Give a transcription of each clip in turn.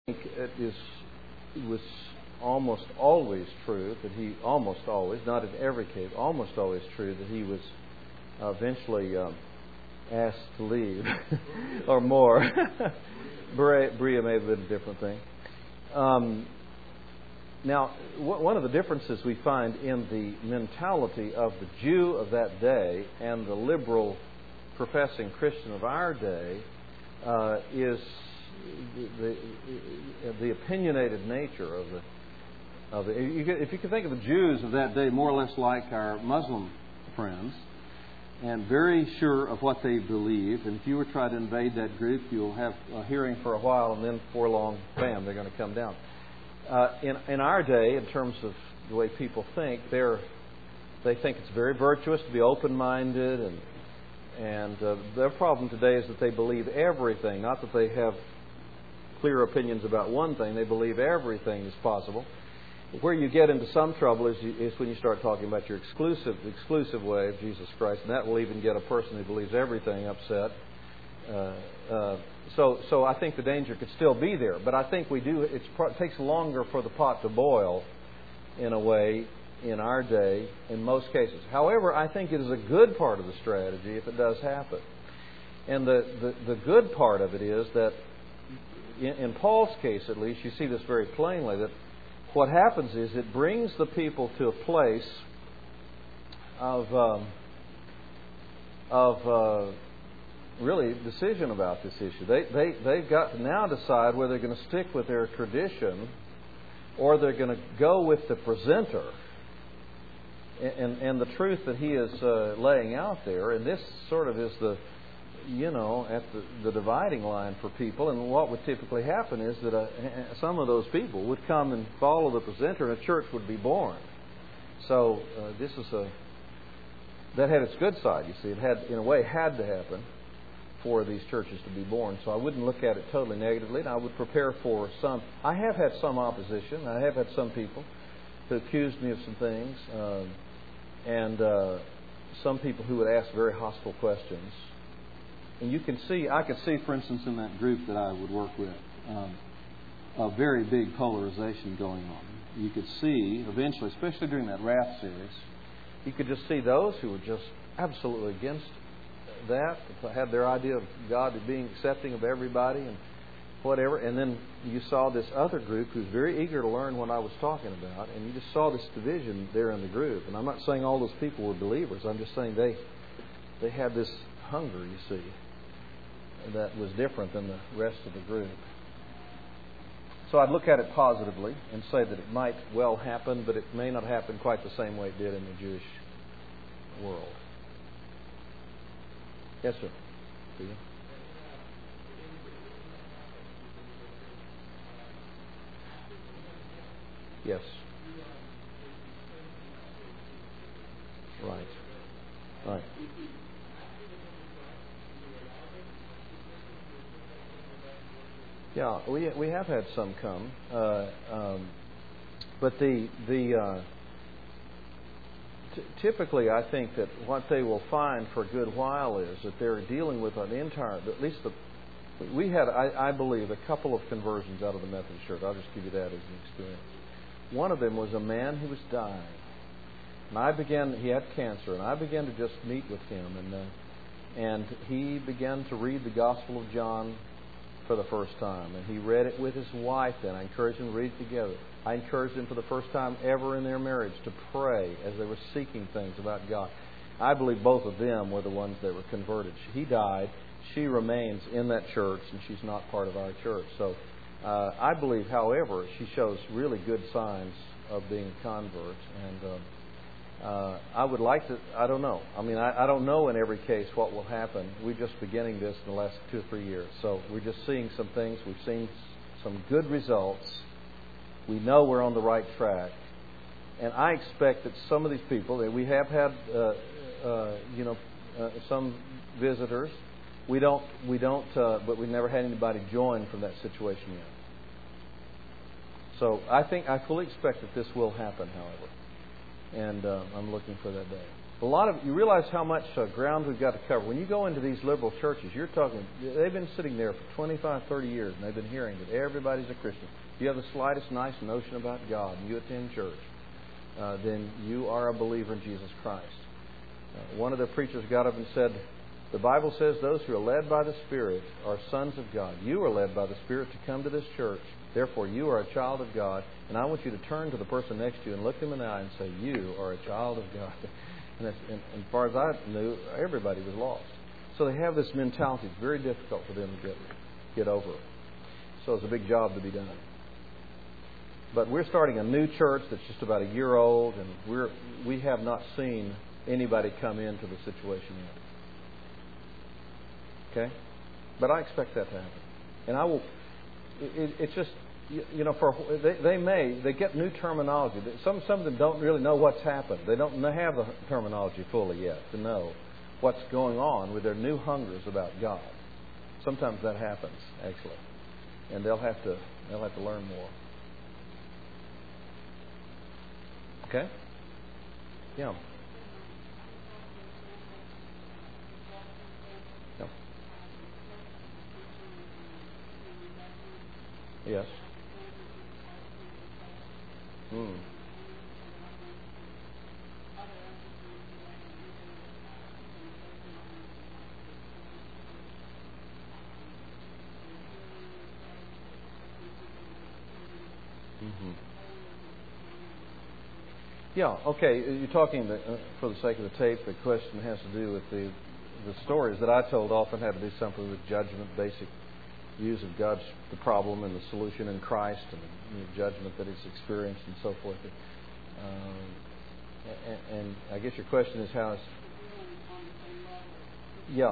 it was almost always true that he, almost always, not in every case, almost always true that he was eventually asked to leave or more. Berea may have been a different thing. Now, one of the differences we find in the mentality of the Jew of that day and the liberal professing Christian of our day is the opinionated nature of the. If you can think of the Jews of that day more or less like our Muslim friends, and very sure of what they believe, and if you were to try to invade that group, you'll have a hearing for a while, and then before long, bam, they're going to come down. In our day, in terms of the way people think, they think it's very virtuous to be open-minded, and their problem today is that they believe everything. Not that they have clear opinions about one thing; they believe everything is possible. Where you get into some trouble is when you start talking about your exclusive way of Jesus Christ, and that will even get a person who believes everything upset. So I think the danger could still be there, but I think it takes longer for the pot to boil, in a way, in our day, in most cases. However, I think it is a good part of the strategy if it does happen. And the good part of it is that, in Paul's case at least, you see this very plainly, that what happens is it brings the people to a place of really decision about this issue. They've got to now decide whether they're going to stick with their tradition or they're going to go with the presenter and the truth that he is laying out there. And this sort of is at the dividing line for people. And what would typically happen is that some of those people would come and follow the presenter, and a church would be born. So that had its good side. You see, it had, in a way, had to happen for these churches to be born. So I wouldn't look at it totally negatively, and I would prepare for some. I have had some opposition. I have had some people who accused me of some things, and some people who would ask very hostile questions. And I could see, for instance, in that group that I would work with, a very big polarization going on. You could see, eventually, especially during that Wrath series, you could just see those who were just absolutely against that, had their idea of God being accepting of everybody and whatever. And then you saw this other group who's very eager to learn what I was talking about, and you just saw this division there in the group. And I'm not saying all those people were believers. I'm just saying they had this hunger, you see, that was different than the rest of the group. So I'd look at it positively and say that it might well happen, but it may not happen quite the same way it did in the Jewish world. Yes, sir. Do you? Yes. Right. Right. Yeah, we have had some come, but typically I think that what they will find for a good while is that they're dealing with an entire, at least we had, I believe, a couple of conversions out of the Methodist Church. I'll just give you that as an experience. One of them was a man who was dying, and he had cancer, and I began to just meet with him, and he began to read the Gospel of John for the first time, and he read it with his wife. Then I encouraged him to read it together. I encouraged them for the first time ever in their marriage to pray as they were seeking things about God. I believe both of them were the ones that were converted. He died. She remains in that church, and she's not part of our church. So I believe, however, she shows really good signs of being a convert. And I would like to, I don't know. I mean, I don't know in every case what will happen. We're just beginning this in the last 2 or 3 years. So we're just seeing some things. We've seen some good results. We know we're on the right track. And I expect that some of these people, that we have had, some visitors. But we've never had anybody join from that situation yet. So I fully expect that this will happen, however. And I'm looking for that day. You realize how much ground we've got to cover. When you go into these liberal churches, they've been sitting there for 25, 30 years, and they've been hearing that everybody's a Christian. If you have the slightest nice notion about God and you attend church, then you are a believer in Jesus Christ. One of the preachers got up and said, the Bible says those who are led by the Spirit are sons of God. You are led by the Spirit to come to this church. Therefore, you are a child of God. And I want you to turn to the person next to you and look them in the eye and say, you are a child of God. And as far as I knew, everybody was lost. So they have this mentality. It's very difficult for them to get over it. So it's a big job to be done. But we're starting a new church that's just about a year old, and we have not seen anybody come into the situation yet. Okay? But I expect that to happen. And I will... It's just... they get new terminology. Some of them don't really know what's happened. They don't have the terminology fully yet to know what's going on with their new hungers about God. Sometimes that happens, actually, and they'll have to learn more. Okay? Yeah. Yeah. Yes. Mm. Mm-hmm. Yeah, okay. You're talking, for the sake of the tape, the question has to do with the stories that I told often had to do something with judgment, basic views of God's the problem and the solution in Christ, and the judgment that He's experienced and so forth. And I guess your question is how is... Yeah.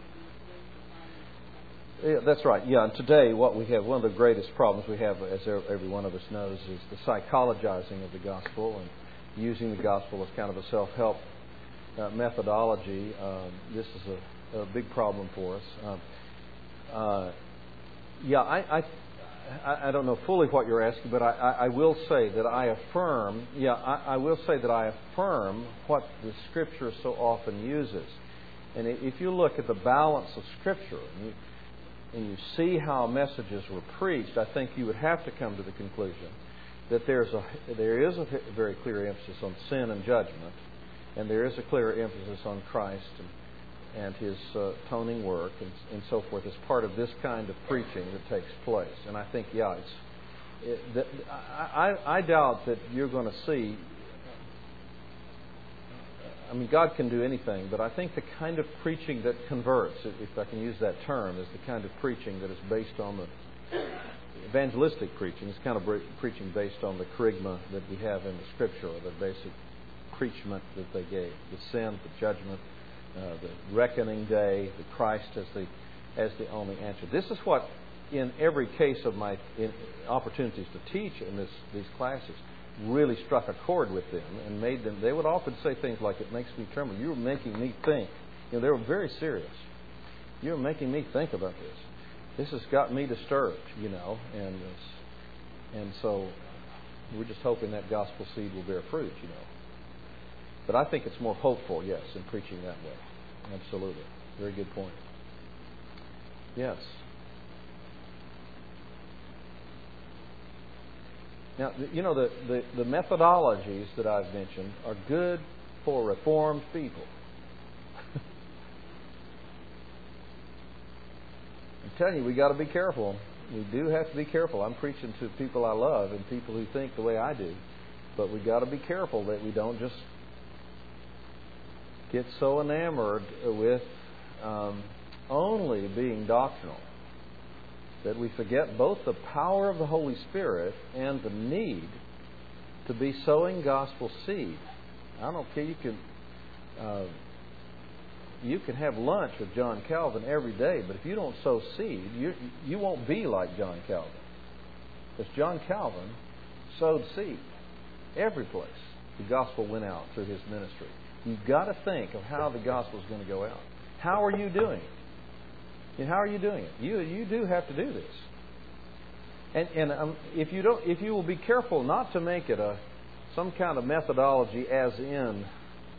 Yeah, that's right. Yeah, and today what we have, one of the greatest problems we have, as every one of us knows, is the psychologizing of the gospel and using the gospel as kind of a self-help methodology. This is a big problem for us. I don't know fully what you're asking, but I will say that I affirm. Yeah, I will say that I affirm what the Scripture so often uses. And if you look at the balance of Scripture and you see how messages were preached, I think you would have to come to the conclusion that there is a very clear emphasis on sin and judgment, and there is a clear emphasis on Christ and His atoning work and so forth as part of this kind of preaching that takes place. And I think, I doubt that you're going to see... I mean, God can do anything, but I think the kind of preaching that converts, if I can use that term, is the kind of preaching that is based on the evangelistic preaching. It's kind of preaching based on the kerygma that we have in the Scripture, or the basic preachment that they gave: the sin, the judgment, the reckoning day, the Christ as the only answer. This is what, in every case of my opportunities to teach in these classes, really struck a chord with them and made them. They would often say things like, "It makes me tremble. You're making me think." They were very serious. You're making me think about this. This has got me disturbed, and so we're just hoping that gospel seed will bear fruit, But I think it's more hopeful, yes, in preaching that way. Absolutely. Very good point. Yes. Now, the methodologies that I've mentioned are good for Reformed people. I'm telling you, we got to be careful. We do have to be careful. I'm preaching to people I love and people who think the way I do, but we got to be careful that we don't just get so enamored with only being doctrinal that we forget both the power of the Holy Spirit and the need to be sowing gospel seed. I don't care. You can have lunch with John Calvin every day, but if you don't sow seed, you won't be like John Calvin. Because John Calvin sowed seed every place the gospel went out through his ministry. You've got to think of how the gospel is going to go out. How are you doing it? And how are you doing it? You do have to do this. And if you will be careful not to make it some kind of methodology, as in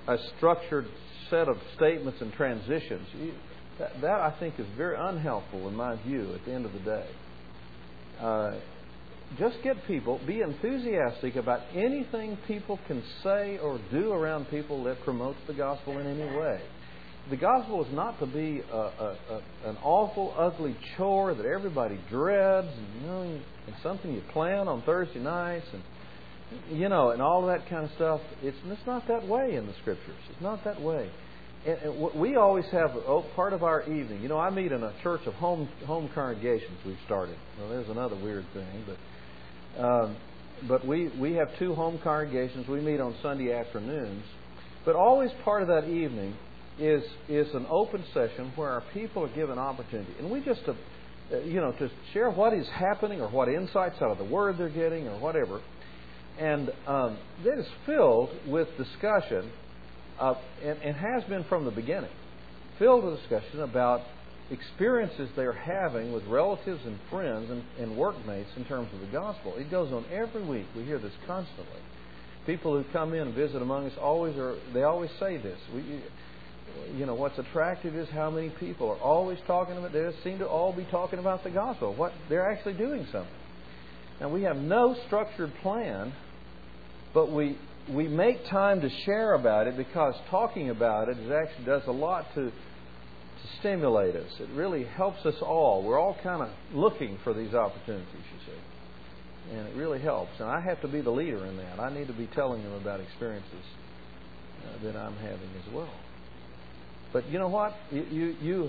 a structured set of statements and transitions. That I think is very unhelpful in my view at the end of the day. Just get people, be enthusiastic about anything people can say or do around people that promotes the gospel in any way. The gospel is not to be an awful, ugly chore that everybody dreads, and something you plan on Thursday nights, and all that kind of stuff. It's not that way in the Scriptures. It's not that way. And we always have part of our evening. I meet in a church of home congregations we've started. Well, there's another weird thing, but we have 2 home congregations. We meet on Sunday afternoons, but always part of that evening is an open session where our people are given opportunity, and we just to share what is happening or what insights out of the Word they're getting or whatever, and that is filled with discussion, and has been from the beginning, filled with discussion about experiences they're having with relatives and friends and workmates in terms of the gospel. It goes on every week. We hear this constantly. People who come in and visit among us always say this. What's attractive is how many people are always talking about. They seem to all be talking about the gospel. What they're actually doing something. Now we have no structured plan, but we make time to share about it because talking about it actually does a lot to stimulate us. It really helps us all. We're all kind of looking for these opportunities, you see. And it really helps. And I have to be the leader in that. I need to be telling them about experiences that I'm having as well. But you know what? You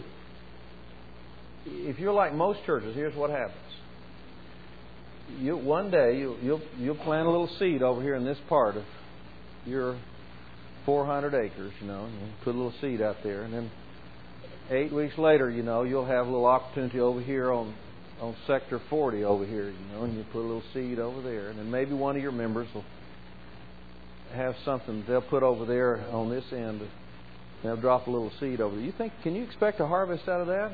if you're like most churches, here's what happens. One day you'll plant a little seed over here in this part of your 400 acres, and you put a little seed out there, and then 8 weeks later, you'll have a little opportunity over here on sector 40 over here, and you put a little seed over there, and then maybe one of your members will have something they'll put over there on this end. They'll drop a little seed over there. Can you expect a harvest out of that?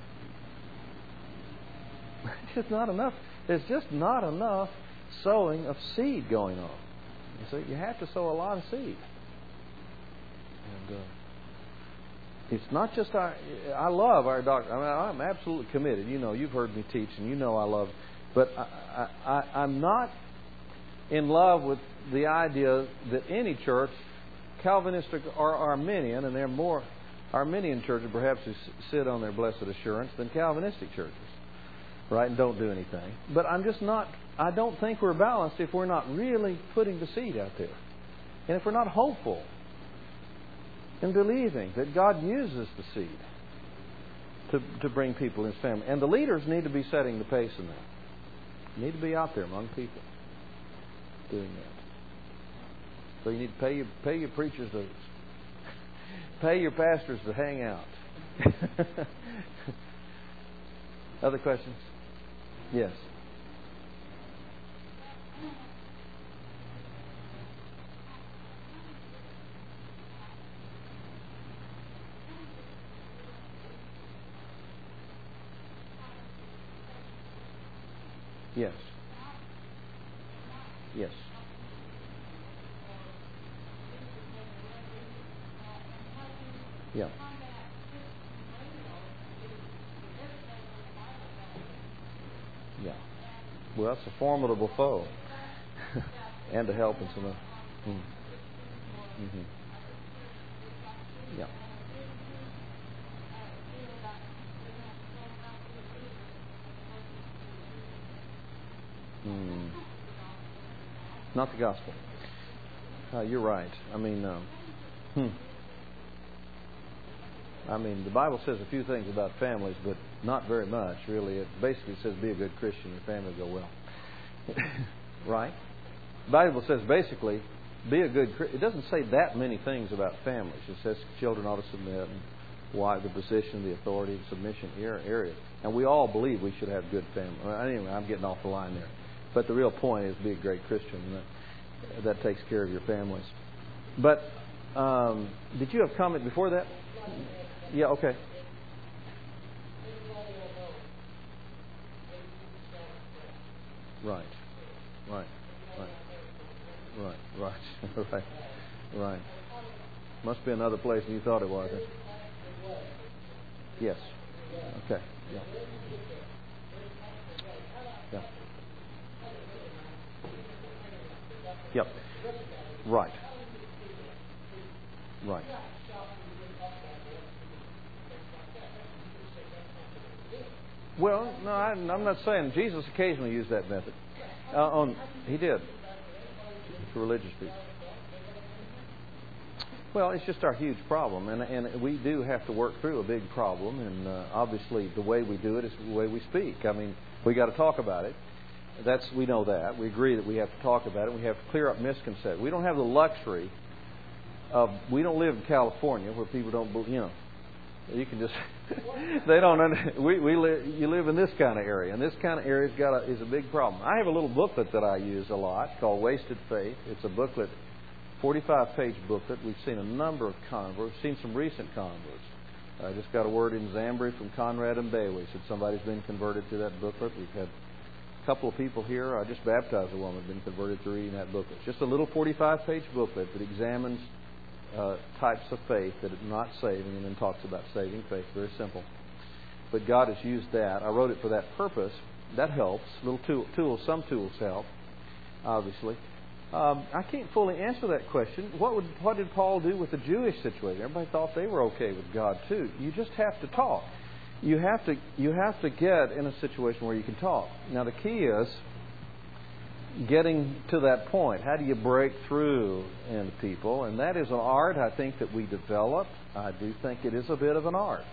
It's just not enough. There's just not enough sowing of seed going on. So you have to sow a lot of seed. And it's not just I love our doctor. I'm absolutely committed. You've heard me teach, and I love. But I'm not in love with the idea that any church, Calvinistic or Arminian, and there are more Arminian churches perhaps who sit on their blessed assurance than Calvinistic churches, right, and don't do anything. But I don't think we're balanced if we're not really putting the seed out there. And if we're not hopeful and believing that God uses the seed to bring people in His family. And the leaders need to be setting the pace in that. You need to be out there among people doing that. So you need to pay your preachers to pay your pastors to hang out. Other questions? Yes. Yes. Yes. Yeah. Yeah. Well, that's a formidable foe. And to help in some. Mm-hmm. Yeah. Not the gospel. You're right. The Bible says a few things about families, but not very much, really. It basically says be a good Christian, your family will go well. Right? The Bible says basically be a good Christian. It doesn't say that many things about families. It says children ought to submit, and why the position, the authority, and submission area. And we all believe we should have good families. Anyway, I'm getting off the line there. But the real point is be a great Christian. And that takes care of your families. But did you have a comment before that? Yeah, okay. Right. Must be another place than you thought it was. Yes. Okay. Yeah. Yeah. Yep. Right. Right. Well, no, I'm not saying Jesus occasionally used that method. He did for religious people. Well, it's just our huge problem, and we do have to work through a big problem, and obviously the way we do it is the way we speak. I mean, we got to talk about it. We know that. We agree that we have to talk about it. We have to clear up misconceptions. We don't have the luxury of. We don't live in California where people don't. You can just. They don't. You live in this kind of area, and this kind of area is a big problem. I have a little booklet that I use a lot called Wasted Faith. It's a booklet, 45-page booklet. We've seen a number of converts. We've seen some recent converts. I just got a word in Zambri from Conrad and Bailey. Said somebody's been converted to that booklet. We've had a couple of people here. I just baptized a woman who's been converted to reading that booklet. It's just a little 45-page booklet that examines types of faith that are not saving and then talks about saving faith. Very simple. But God has used that. I wrote it for that purpose. That helps. Little tools. Some tools help, obviously. I can't fully answer that question. What did Paul do with the Jewish situation? Everybody thought they were okay with God too. You just have to talk. You have to get in a situation where you can talk. Now the key is getting to that point. How do you break through into people? And that is an art, I think, that we develop. I do think it is a bit of an art.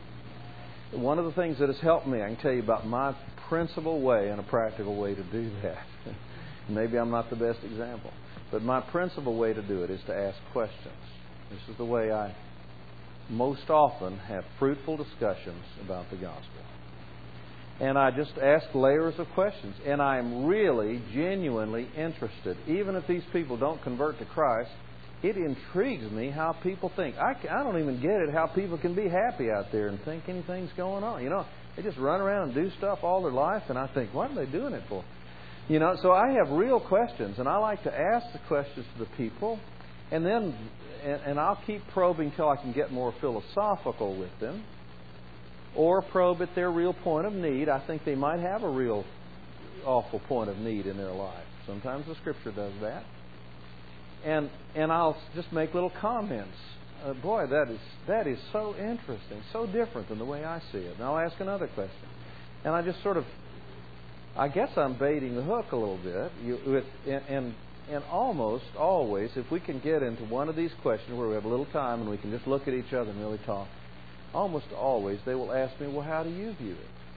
One of the things that has helped me, I can tell you about my principal way and a practical way to do that. Maybe I'm not the best example, but my principal way to do it is to ask questions. This is the way I most often have fruitful discussions about the gospel. And I just ask layers of questions. And I am really, genuinely interested. Even if these people don't convert to Christ, it intrigues me how people think. I don't even get it how people can be happy out there and think anything's going on. They just run around and do stuff all their life. And I think, what are they doing it for? So I have real questions. And I like to ask the questions to the people. And then and I'll keep probing till I can get more philosophical with them. Or probe at their real point of need. I think they might have a real awful point of need in their life. Sometimes the Scripture does that. And I'll just make little comments. Boy, that is so interesting, so different than the way I see it. And I'll ask another question. And I just sort of, I guess I'm baiting the hook a little bit. And almost always, if we can get into one of these questions where we have a little time and we can just look at each other and really talk, almost always they will ask me, well, how do you view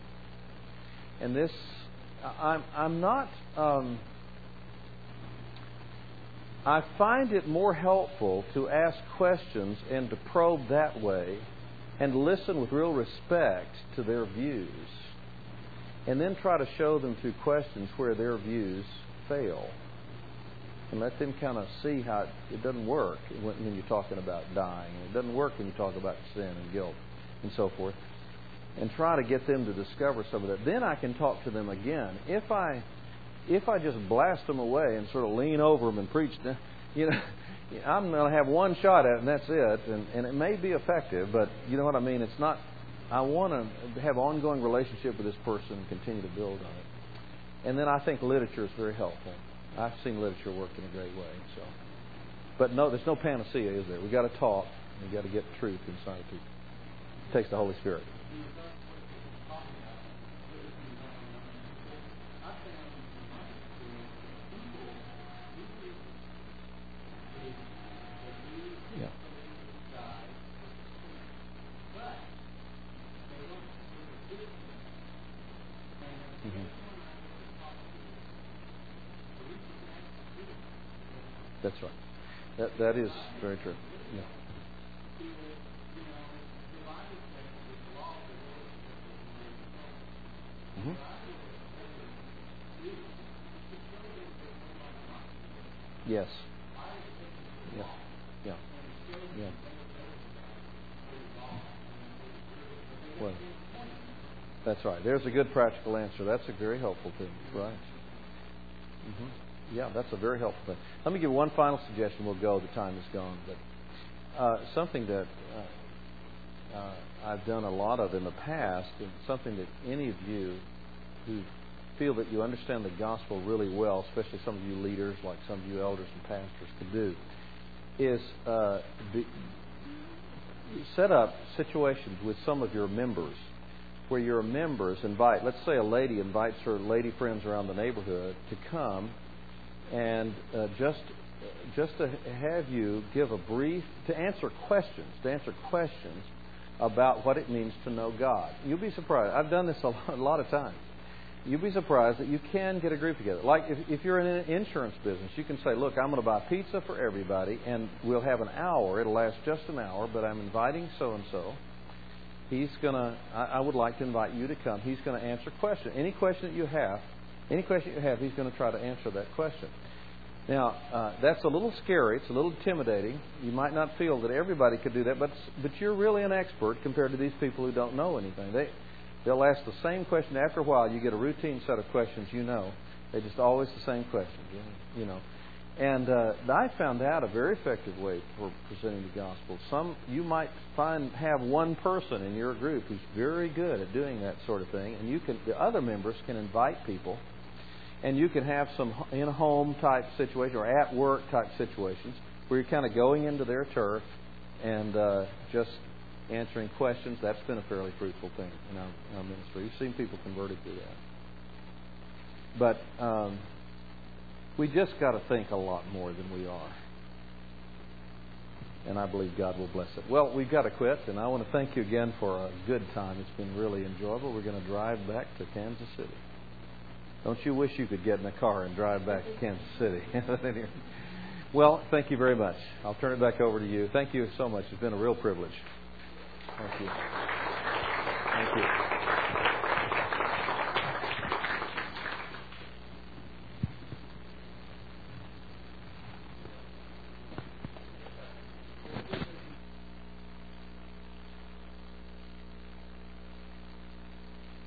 it? And this, I'm not, I find it more helpful to ask questions and to probe that way and listen with real respect to their views and then try to show them through questions where their views fail and let them kind of see how it doesn't work when you're talking about dying. It doesn't work when you talk about sin and guilt and so forth. And try to get them to discover some of that. Then I can talk to them again. If I just blast them away and sort of lean over them and preach, I'm going to have one shot at it and that's it. And it may be effective, but you know what I mean? It's not. I want to have ongoing relationship with this person and continue to build on it. And then I think literature is very helpful. I've seen literature work in a great way. But no, there's no panacea, is there? We've got to talk. We've got to get truth inside of people. It takes the Holy Spirit. Yeah. Mm-hmm. That's right. That is very true. Yeah. Mm-hmm. Yes. Yeah. Yeah. Yeah. Well, that's right. There's a good practical answer. That's a very helpful thing. Right. Mm-hmm. Yeah, that's a very helpful thing. Let me give one final suggestion. We'll go. The time is gone. But something that I've done a lot of in the past, and something that any of you who feel that you understand the gospel really well, especially some of you leaders, like some of you elders and pastors, could do, is set up situations with some of your members where your members invite, let's say a lady invites her lady friends around the neighborhood to come and just to have you give a brief, to answer questions about what it means to know God. You'll be surprised. I've done this a lot of times. You'll be surprised that you can get a group together. Like if you're in an insurance business, you can say, look, I'm going to buy pizza for everybody, and we'll have an hour. It'll last just an hour, but I'm inviting so-and-so. I would like to invite you to come. He's going to answer questions. Any question you have, he's going to try to answer that question. Now, that's a little scary. It's a little intimidating. You might not feel that everybody could do that, but you're really an expert compared to these people who don't know anything. They'll ask the same question. After a while, you get a routine set of questions you know. They're just always the same questions, you know. And I found that a very effective way for presenting the gospel. You might have one person in your group who's very good at doing that sort of thing, and the other members can invite people, and you can have some in-home type situation or at-work type situations where you're kind of going into their turf and just answering questions. That's been a fairly fruitful thing in our ministry. We've seen people converted through that. But we just got to think a lot more than we are. And I believe God will bless it. Well, we've got to quit, and I want to thank you again for a good time. It's been really enjoyable. We're going to drive back to Kansas City. Don't you wish you could get in a car and drive back to Kansas City? Well, thank you very much. I'll turn it back over to you. Thank you so much. It's been a real privilege. Thank you. Thank you.